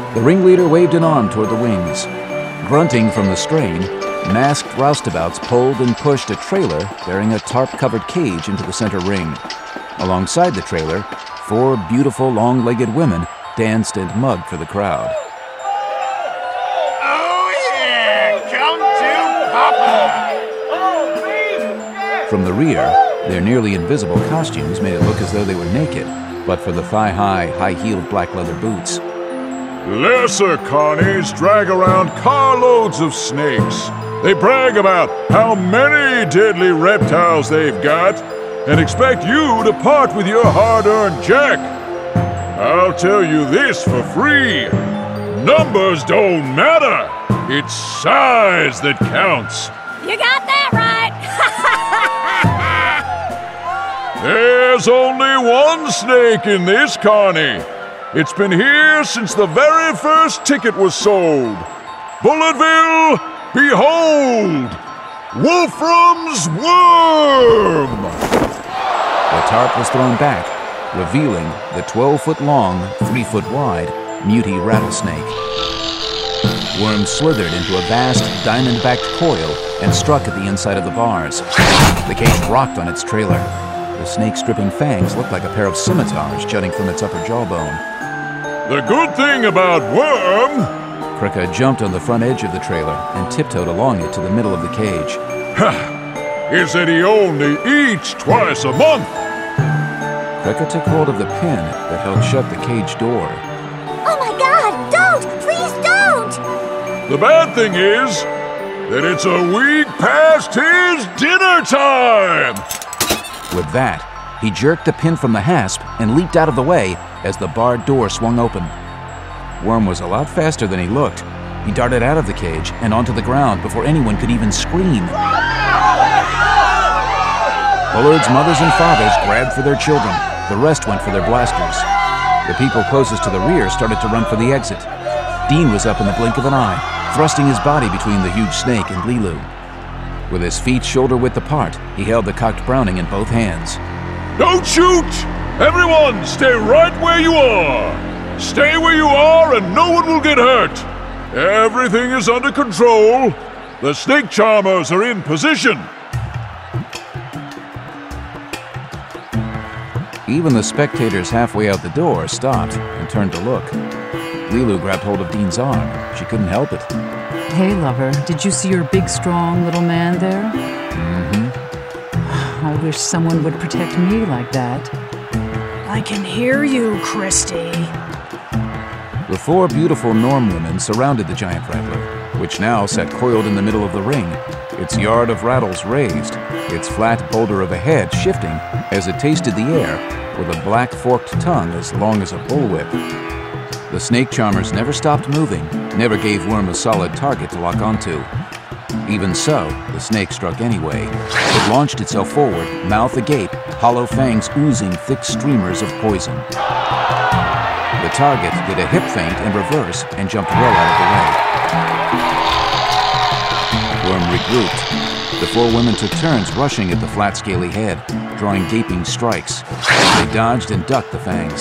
The ringleader waved an arm toward the wings. Grunting from the strain, masked roustabouts pulled and pushed a trailer bearing a tarp-covered cage into the center ring. Alongside the trailer, 4 beautiful long-legged women danced and mugged for the crowd. Oh yeah! Come to Papa! From the rear, their nearly invisible costumes made it look as though they were naked, but for the thigh-high, high-heeled black leather boots. Lesser carnies drag around carloads of snakes. They brag about how many deadly reptiles they've got and expect you to part with your hard-earned jack. I'll tell you this for free. Numbers don't matter. It's size that counts. You got that right! There's only one snake in this carny. It's been here since the very first ticket was sold. Bulletville, behold! Wolfram's Worm! The tarp was thrown back, revealing the 12-foot-long, 3-foot-wide Muty rattlesnake. Worm slithered into a vast, diamond-backed coil and struck at the inside of the bars. The cage rocked on its trailer. The snake's dripping fangs looked like a pair of scimitars jutting from its upper jawbone. The good thing about Worm... Krika jumped on the front edge of the trailer and tiptoed along it to the middle of the cage. is that he only eats twice a month. Krika took hold of the pin that held shut the cage door. Oh my God! Don't! Please don't! The bad thing is that it's a week past his dinner time! With that, he jerked the pin from the hasp and leaped out of the way as the barred door swung open. Worm was a lot faster than he looked. He darted out of the cage and onto the ground before anyone could even scream. Bullard's mothers and fathers grabbed for their children. The rest went for their blasters. The people closest to the rear started to run for the exit. Dean was up in the blink of an eye, thrusting his body between the huge snake and Lilu. With his feet shoulder-width apart, he held the cocked Browning in both hands. Don't shoot! Everyone, stay right where you are! Stay where you are and no one will get hurt! Everything is under control. The snake charmers are in position. Even the spectators halfway out the door stopped and turned to look. Lilu grabbed hold of Dean's arm. She couldn't help it. Hey, lover, did you see your big, strong little man there? Mm-hmm. I wish someone would protect me like that. I can hear you, Christy. The 4 beautiful Norm women surrounded the giant rattler, which now sat coiled in the middle of the ring, its yard of rattles raised, its flat boulder of a head shifting as it tasted the air with a black forked tongue as long as a bullwhip. The snake charmers never stopped moving, never gave Worm a solid target to lock onto. Even so, the snake struck anyway. It launched itself forward, mouth agape, hollow fangs oozing thick streamers of poison. The target did a hip feint in reverse and jumped well out of the way. Worm regrouped. The 4 women took turns rushing at the flat, scaly head, drawing gaping strikes. They dodged and ducked the fangs.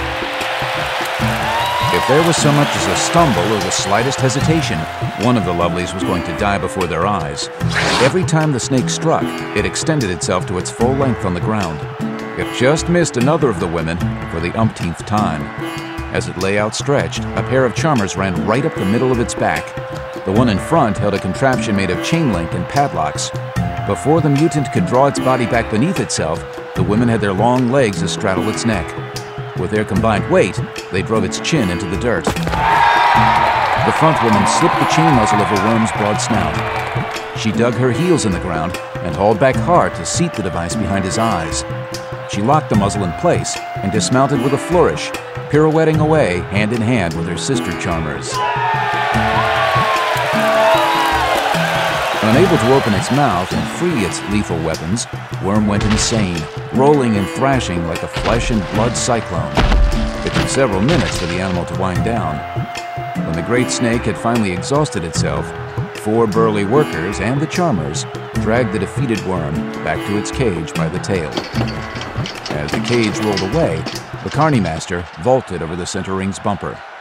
If there was so much as a stumble or the slightest hesitation, one of the lovelies was going to die before their eyes. Every time the snake struck, it extended itself to its full length on the ground. It just missed another of the women for the umpteenth time. As it lay outstretched, a pair of charmers ran right up the middle of its back. The one in front held a contraption made of chain link and padlocks. Before the mutant could draw its body back beneath itself, the women had their long legs astraddle its neck. With their combined weight, they drove its chin into the dirt. The front woman slipped the chain muzzle over Worm's broad snout. She dug her heels in the ground and hauled back hard to seat the device behind his eyes. She locked the muzzle in place and dismounted with a flourish, pirouetting away hand in hand with her sister charmers. Unable to open its mouth and free its lethal weapons, Worm went insane, rolling and thrashing like a flesh and blood cyclone. It took several minutes for the animal to wind down. When the great snake had finally exhausted itself, 4 burly workers and the charmers dragged the defeated Worm back to its cage by the tail. As the cage rolled away, the Carny Master vaulted over the center ring's bumper.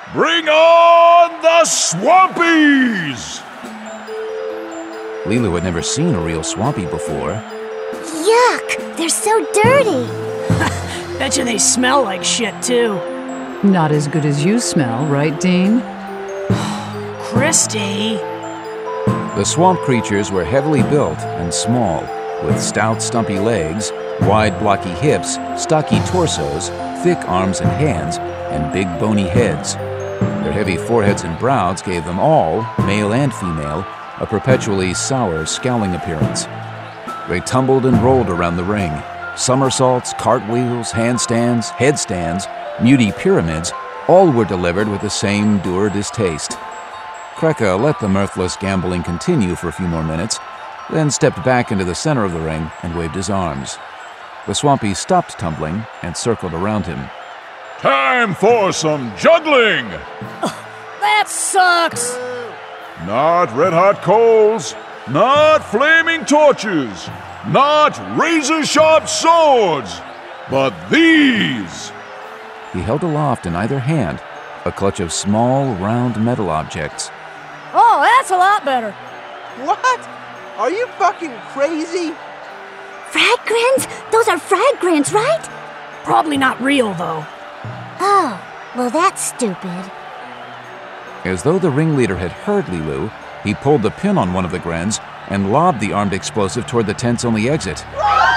Bring on the Swampies! Lilu had never seen a real Swampy before. Yuck! They're so dirty! Betcha they smell like shit, too. Not as good as you smell, right, Dean? Christy! The swamp creatures were heavily built and small, with stout, stumpy legs, wide, blocky hips, stocky torsos, thick arms and hands, and big, bony heads. Their heavy foreheads and brows gave them all, male and female, a perpetually sour, scowling appearance. They tumbled and rolled around the ring. Somersaults, cartwheels, handstands, headstands, muty pyramids, all were delivered with the same dour distaste. Kreka let the mirthless gambling continue for a few more minutes, then stepped back into the center of the ring and waved his arms. The Swampies stopped tumbling and circled around him. Time for some juggling! That sucks! Not red-hot coals, not flaming torches, not razor-sharp swords, but these! He held aloft in either hand a clutch of small, round metal objects. Oh, that's a lot better. What? Are you fucking crazy? Frag grins? Those are frag grins, right? Probably not real, though. Oh, well that's stupid. As though the ringleader had heard Lilu, he pulled the pin on one of the grens and lobbed the armed explosive toward the tent's-only exit. The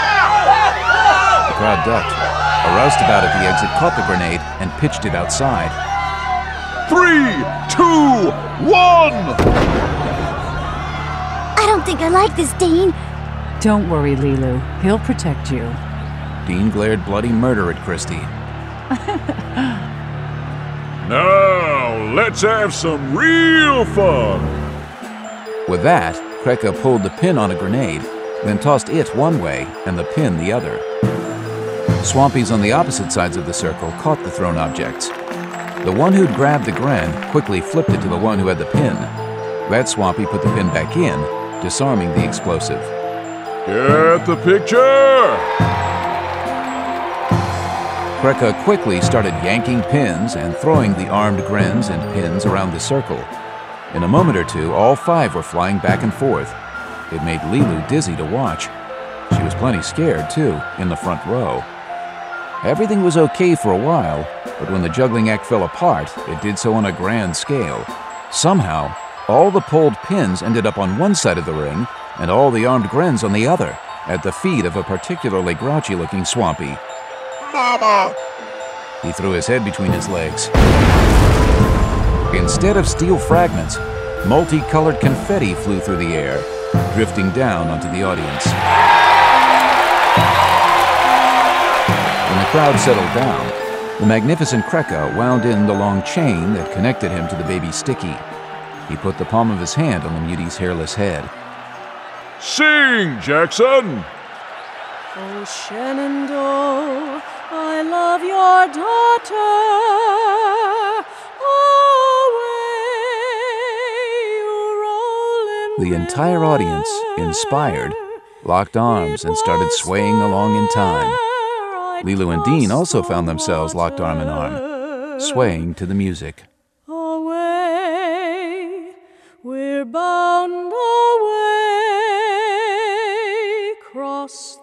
crowd ducked. A roustabout at the exit caught the grenade and pitched it outside. 3, 2, 1! I don't think I like this, Dean. Don't worry, Lilu. He'll protect you. Dean glared bloody murder at Christy. Now, let's have some real fun! With that, Kreka pulled the pin on a grenade, then tossed it one way and the pin the other. Swampies on the opposite sides of the circle caught the thrown objects. The one who'd grabbed the gren quickly flipped it to the one who had the pin. That Swampy put the pin back in, disarming the explosive. Get the picture! Kreka quickly started yanking pins and throwing the armed grens and pins around the circle. In a moment or two, all 5 were flying back and forth. It made Lilu dizzy to watch. She was plenty scared, too, in the front row. Everything was okay for a while, but when the juggling act fell apart, it did so on a grand scale. Somehow, all the pulled pins ended up on one side of the ring, and all the armed grens on the other, at the feet of a particularly grouchy-looking Swampy. Mama! He threw his head between his legs. Instead of steel fragments, multicolored confetti flew through the air, drifting down onto the audience. When the crowd settled down, the magnificent Kreka wound in the long chain that connected him to the baby Sticky. He put the palm of his hand on the muty's hairless head. Sing, Jackson! Oh, Shenandoah, I love your daughter. Away, you rolling The entire audience, inspired, locked arms and started swaying along in time. Lilu and Dean also found themselves locked arm in arm, swaying to the music. away, we're bound away, cross